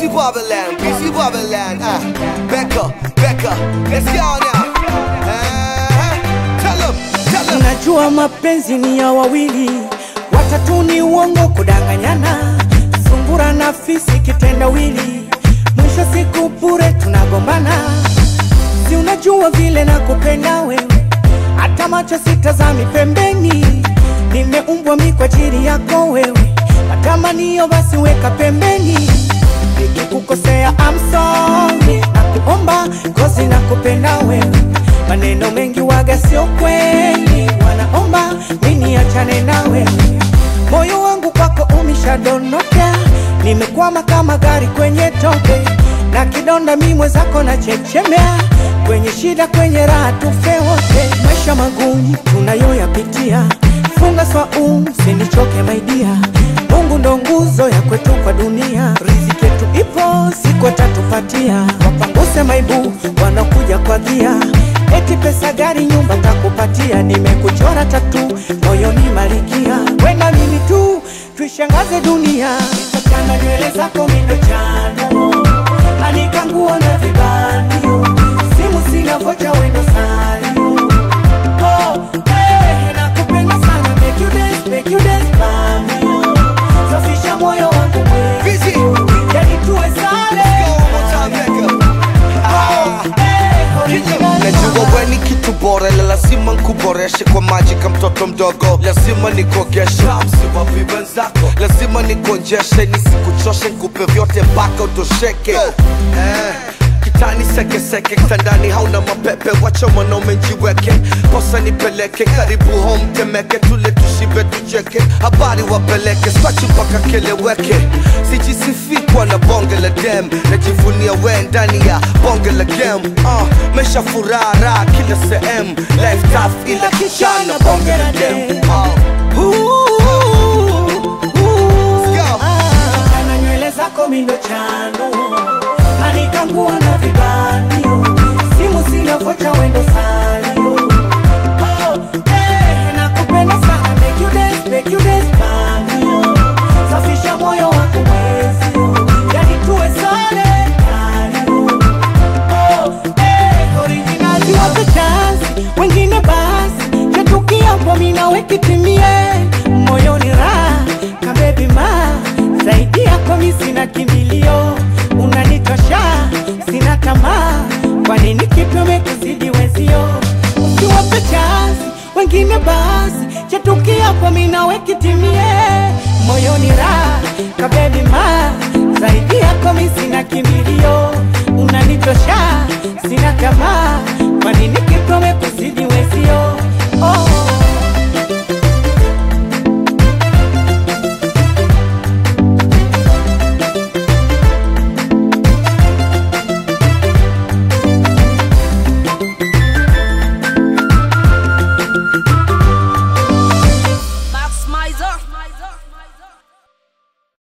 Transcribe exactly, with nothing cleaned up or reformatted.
Busy Babylon, busy Babylon. Ah, Becca, Becca, let's go now. Uh, tell them, tell them. Unajua mapenzi ni ya wawili, watatu ni uongo kudanganyana. Sungura na fisi kitendawili, mwisho siku bure tunagombana. Si unajua vile nakupenda wewe, hata macho sitazami pembeni. Nimeumbwa mimi kwa ajili yako wewe, matamanio basi weka pembeni. Nikikukosea I'm sorry, nakuomba kozi nakupenda wewe. Maneno mengi waga sio kweli, wanaomba mimi niachane na wewe. Moyo wangu kwako umeshadondoka, nimekwama kama gari kwenye tope. Na kidonda mimi mwenzako na chechemea, kwenye shida kwenye raha tufe wote. Maisha magumu tunayoyapitia, funga swaumu usinichoke my dear. Mungu ndo nguzo ya kwetu kwa dunia, riziki yetu ipo siku atatupatia. Wapanguse maibu wanakuja kwa gia, eti pesa gari nyumba takupatia. Nimekuchora tatu moyoni malikia, wena mimi tu tuishangaze dunia. Nitachana nywele zako mindo chano, anika nguo na vibandio, simu sina vocha wendo salio. Oh, hey, nakupenda sana, make you dance, make you dance mami. Safisha moyo wangu Busy. yani tuwe sale. Najua we ni kitu bora, la lazima nkuboreshe kwa maji kama mtoto mdogo. Lazima nikogeshe msiwa viben zako, lazima nikonjeshe, nisikuchoshe, nikupe vyote mpaka utosheke. Eh, kitani seke seke, kitandani hauna mapepe, wacha mwanaume njiweke. Posa nipeleke, karibu home Temeke, tule tushibe tucheke. Habari wapeleke, spachi mpaka keleweke. Sijisifi kwa na bonge la dem, najivunia we ndani ya bonge la game. uh, Mesha furaha raha kila sehemu, life tough ila kishana bonge la dem. uh. Chana nywele zako mindo chano, anika nguo na vibandio, simu sina vocha wendo salio. Oh, hey, nakupenda sana, make you dance, make you dance mami. Safisha moyo wako mwezio, yani tuwe sale kalio. Oh, hey, original wape chance, wengine basi chatukia kwa mina weki timie. Moyo ni raha, kabebi ma, zaidi yako mi sina kimbilio. Unanitosha, sina tamaa, kwa nini kipi umekuzidi wezio? Usiwape chance, wengine basi chatukia kwa mina weki timie. Moyo ni raha, kabebi ma, zaidi yako mi sina kimbilio. Unanitosha,